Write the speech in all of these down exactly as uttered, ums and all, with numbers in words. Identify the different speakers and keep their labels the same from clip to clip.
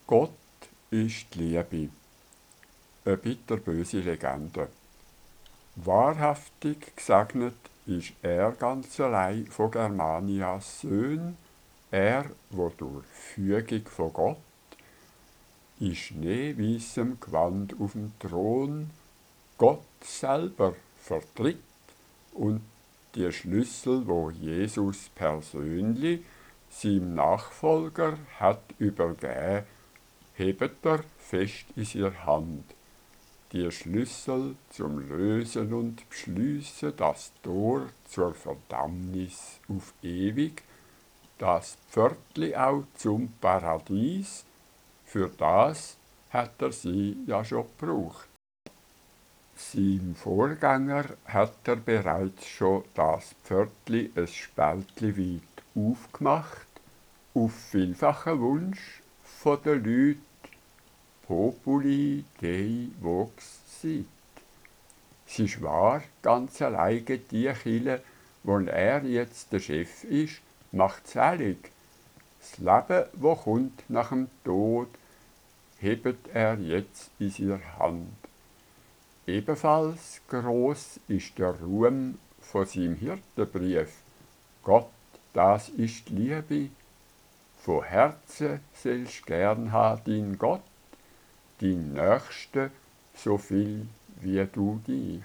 Speaker 1: Gott ist die Liebe. Eine bitterböse Legende. Wahrhaftig gesegnet ist er ganz allein von Germanias Söhn, er, wo durch Fügung von Gott, in schneeweißem Gewand auf dem Thron Gott selber vertritt und die Schlüssel, wo Jesus persönlich seinem Nachfolger hat übergeben, hebt er fest in seiner Hand. Die Schlüssel zum Lösen und Beschliessen das Tor zur Verdammnis auf ewig, das Pförtli auch zum Paradies, für das hat er sie ja schon gebraucht. Seinem Vorgänger hat er bereits schon das Pförtli ein Spältli weit aufgemacht, auf vielfachen Wunsch von den Leuten, Populi Dei vox sit. Es ist wahr, ganz alleine die Kirche, wo er jetzt der Chef ist, macht selig. Das Leben, wo kommt nach dem Tod, hebt er jetzt in seiner Hand. Ebenfalls groß ist der Ruhm von seinem Hirtenbrief. Gott, das ist die Liebe. Von Herzen sollst gern haben dein Gott, dein Nächste so viel wie du dich.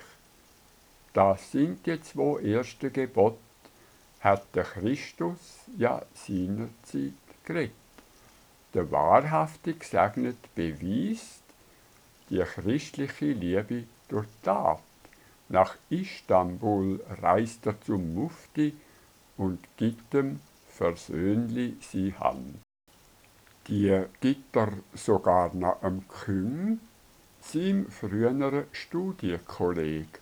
Speaker 1: Das sind die zwei ersten Gebote, hat der Christus ja seinerzeit geredet. Der wahrhaftig gesegnet beweist die christliche Liebe durch Tat. Nach Istanbul reist er zum Mufti und gibt ihm versöhnlich seine Hand. Die gibt er sogar nach einem Küng, seinem früheren Studienkollegen.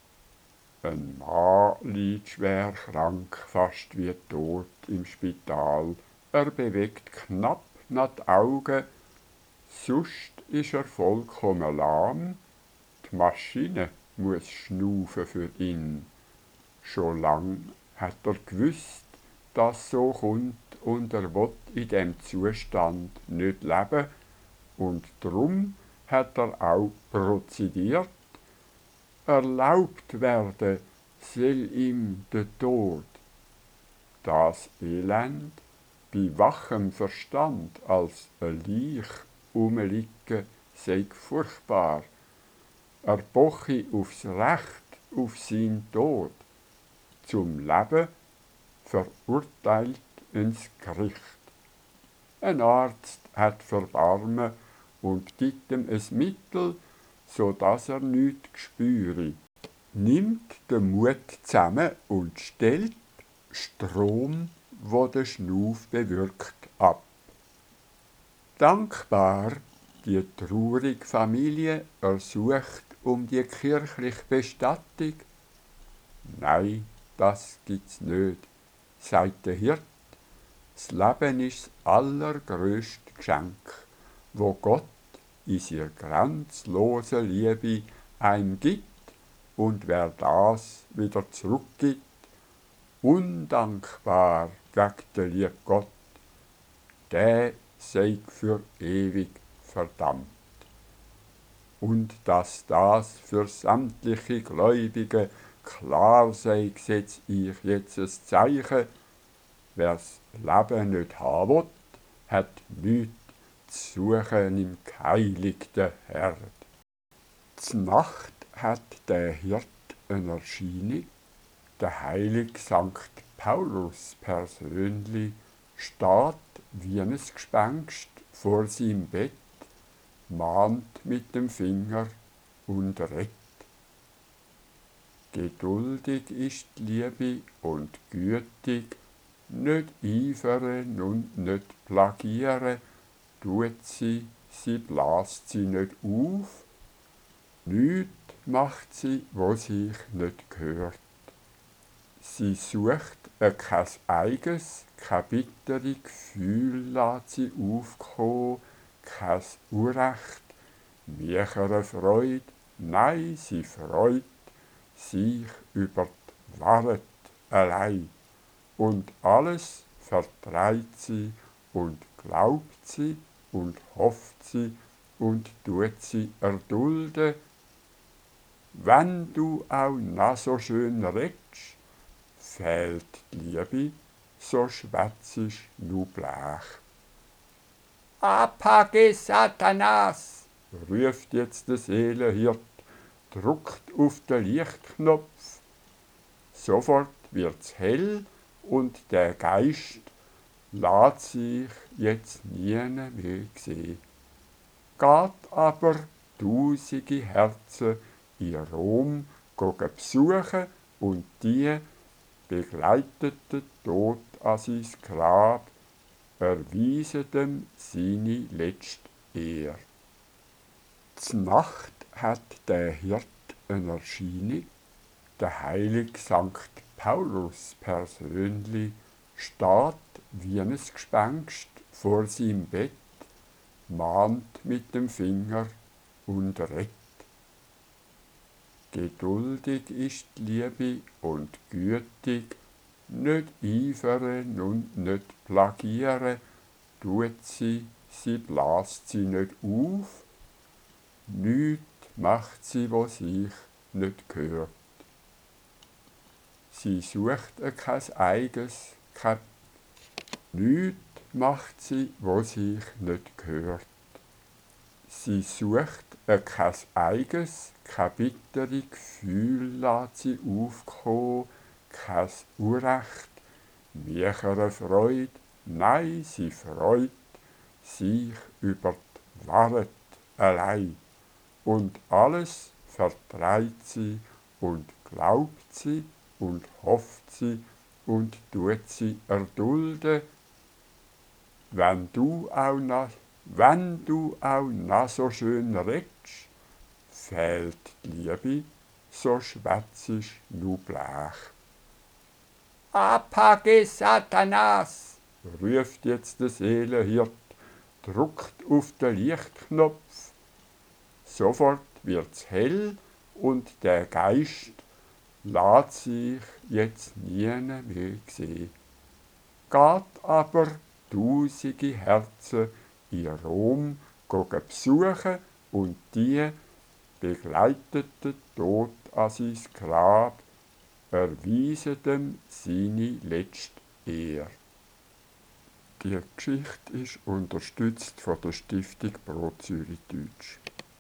Speaker 1: Ein Mann liegt schwer krank, fast wie tot im Spital. Er bewegt knapp nach die Augen, sonst ist er vollkommen lahm. Die Maschine muss schnaufen für ihn. Schon lang hat er gewusst, dass so kommt, und er will in dem Zustand nicht leben, und drum hat er auch prozediert. Erlaubt werden soll ihm der Tod. Das Elend, bei wachem Verstand als ein Leich umliegen, sei furchtbar. Er poche aufs Recht, auf sein Tod. Zum Leben verurteilt ins Gericht. Ein Arzt hat Verbarmen und gibt ihm ein Mittel, so dass er nichts spüre. Nimmt den Mut zusammen und stellt Strom, wo der Schnuff bewirkt, ab. Dankbar die traurige Familie ersucht um die kirchliche Bestattung. Nein, das gibt's nicht, sagt der Hirt. Das Leben ist das allergrößte Geschenk, wo Gott in seiner grenzenlosen Liebe einem gibt, und wer das wieder zurückgibt, undankbar gegen den lieben Gott, der sei für ewig verdammt. Und dass das für sämtliche Gläubige klar sei, setze ich jetzt ein Zeichen. Wer's Leben nicht haben will, hat nichts zu suchen im geheiligten Herd. Znacht hat der Hirt eine Erscheinung. Der heilige Sankt Paulus persönlich steht wie ein Gespenst vor seinem Bett, mahnt mit dem Finger und redet. Geduldig ist die Liebe und gütig, nicht eifern und nicht plagieren, tut sie, sie bläst sie nicht auf, nichts macht sie, wo sich nicht gehört. Sie sucht kein eigenes, kein bittere Gefühl lässt sie aufkommen, kein Unrecht, mechere Freude, nein, sie freut sich über die Wahrheit allein. Und alles vertreibt sie und glaubt sie und hofft sie und tut sie erdulden. Wenn du auch na so schön redst, fehlt die Liebe, so schwätzisch nu blech. Apage Satanas, ruft jetzt der Seelenhirt, druckt auf den Lichtknopf. Sofort wird's hell und der Geist lässt sich jetzt nie mehr sehen. Geht aber tausende Herzen in Rom besuchen und die begleitet den Tod an sein Grab, erweisen dem seine letzte Ehre. Znacht hat der Hirt eine Erscheinung, der heilige Sankt Paulus persönlich steht wie ein Gespenst vor seinem Bett, mahnt mit dem Finger und redet. Geduldig ist die Liebe und gütig, nicht eifern und nicht plagieren, tut sie, sie bläst sie nicht auf, nichts macht sie, was sich nicht gehört. Sie sucht kein eigenes, kein nichts macht sie, was sich nicht gehört. Sie sucht kein eigenes, kein bittere Gefühl lässt sie aufkommen, kein Unrecht, meichere Freude, nein, sie freut sich über die Wahrheit allein. Und alles vertreibt sie und glaubt sie und hofft sie und tut sie erdulden, wenn du auch noch, wenn du auch noch so schön redst, fehlt die Liebe, so schwätzisch nu blech. Apage Satanas, ruft jetzt der Seelenhirt, druckt auf den Lichtknopf. Sofort wird's hell und der Geist lässt sich jetzt nie mehr sehen. Geht aber tausende Herzen in Rom besuchen und die begleitet den Tod an sein Grab, erweisen dem seine letzte Ehre. Die Geschichte ist unterstützt von der Stiftung Pro Zürich Deutsch.